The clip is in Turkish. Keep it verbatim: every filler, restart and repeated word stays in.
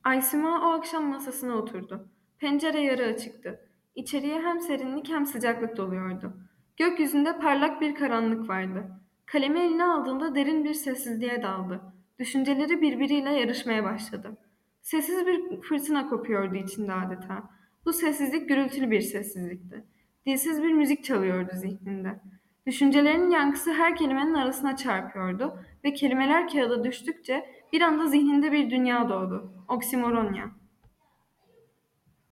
Aysima o akşam masasına oturdu. Pencere yarı açıktı. İçeriye hem serinlik hem sıcaklık doluyordu. Gökyüzünde parlak bir karanlık vardı. Kalemi eline aldığında derin bir sessizliğe daldı. Düşünceleri birbiriyle yarışmaya başladı. Sessiz bir fırtına kopuyordu içinde adeta. Bu sessizlik gürültülü bir sessizlikti. Dilsiz bir müzik çalıyordu zihninde. Düşüncelerinin yankısı her kelimenin arasına çarpıyordu ve kelimeler kağıda düştükçe bir anda zihninde bir dünya doğdu. Oksimoronya.